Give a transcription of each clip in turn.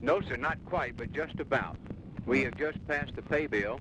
No, sir, not quite, but just about. We have just passed the pay bill,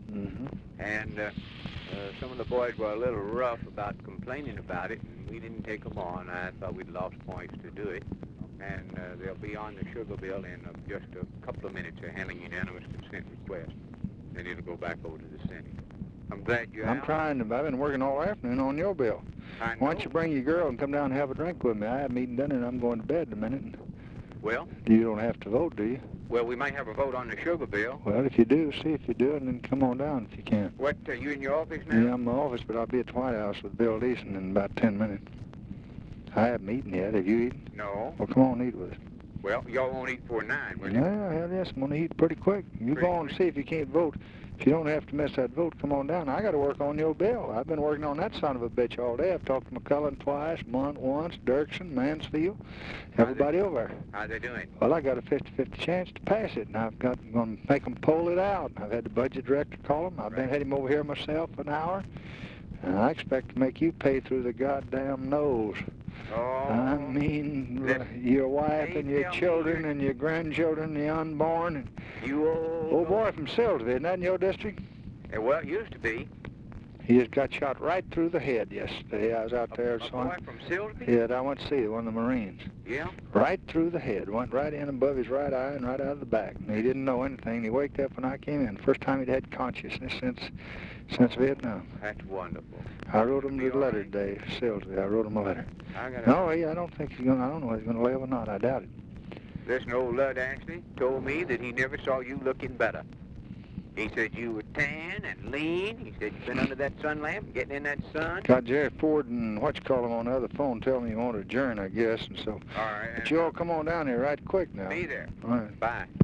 and some of the boys were a little rough about complaining about it, and we didn't take them on. I thought we'd lost points to do it. And they'll be on the sugar bill in just a couple of minutes. They're handling unanimous consent request. Then it'll go back over to the Senate. I'm glad you're out. I've been working all afternoon on your bill. I know. Why don't you bring your girl and come down and have a drink with me? I haven't eaten dinner and I'm going to bed in a minute. Well? You don't have to vote, do you? Well, we might have a vote on the sugar bill. Well, if you do, see if you do, and then come on down if you can. What, you in your office now? Yeah, I'm in my office, but I'll be at the White House with Bill Deason in about 10 minutes. I haven't eaten yet. Have you eaten? No. Well, come on and eat with us. Well, y'all won't eat before 9, will you? Yeah, hell yes, I'm going to eat pretty quick. You go on and see if you can't vote. If you don't have to miss that vote, come on down. I got to work on your bill. I've been working on that son of a bitch all day. I've talked to McCullen twice, Munt once, Dirksen, Mansfield, everybody over. How's they doing? Well, I got a 50-50 chance to pass it, and I'm going to make them pull it out. I've had the budget director call him. I've had him over here myself an hour, and I expect to make you pay through the goddamn nose. Oh, I mean, your wife and your children and your grandchildren, the unborn. And you old boy from Silsville, isn't that in your district? Well, it used to be. He just got shot right through the head yesterday. I was out there. A boy from Silsville? Yeah, I went to see one of the Marines. Yeah? Right through the head. Went right in above his right eye and right out of the back. And he didn't know anything. He waked up when I came in. First time he'd had consciousness since Vietnam. That's wonderful. I wrote him a letter today, Silsville. I wrote him a letter. No, I don't think he's going to, I don't know if he's going to live or not. I doubt it. This old lad actually told me that he never saw you looking better. He said you were tan and lean. He said you've been under that sun lamp, getting in that sun. Got Jerry Ford and whatchamacallit on the other phone telling me you want to adjourn, I guess. And so, all right. But you all come on down here right quick now. Be there. All right. Bye.